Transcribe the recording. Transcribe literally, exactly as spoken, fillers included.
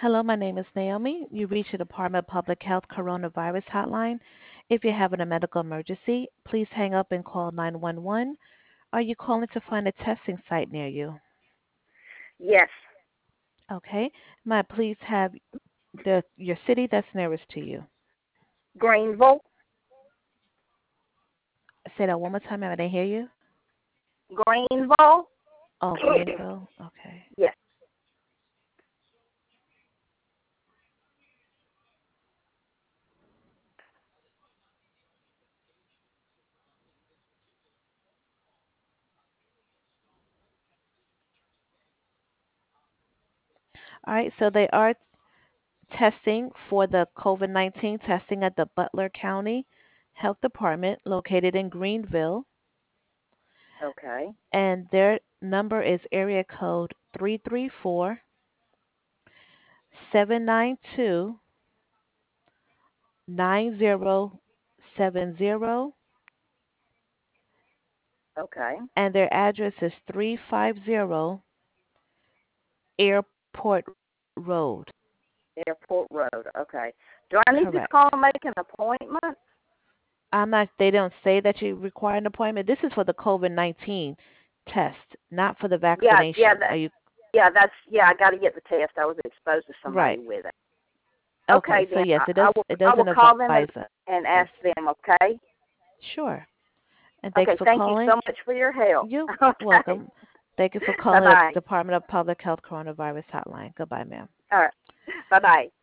Hello, my name is Naomi. You reached the Department of Public Health Coronavirus Hotline. If you're having a medical emergency, please hang up and call nine one one. Are you calling to find a testing site near you? Yes. Okay. May I please have the your city that's nearest to you? Greenville. Say that one more time. I didn't hear you. Greenville. Oh, Greenville. Okay. Yes. All right. So they are testing for the COVID nineteen testing at the Butler County Health Department located in Greenville. Okay. And their number is area code three three four, seven nine two, nine zero seven zero, Okay. and their address is three fifty Airport Road. Airport Road. Okay. Do I need to Correct. call and make an appointment? I'm not they don't say that you require an appointment. This is for the COVID nineteen test, not for the Yeah. Yeah. vaccination. Are That. you Yeah. That's. Yeah. I got to get the test. I was exposed to somebody right? with it. Okay, Okay. so Then yes, I, it I does will. it I doesn't will call them advise and us. and ask them. Okay. Sure. And thank you Okay. for Thank you calling. so much for your help. You're Okay. welcome. Thank you for Bye calling the bye. Department of Public Health Coronavirus Hotline. Goodbye, ma'am. All right. Bye bye.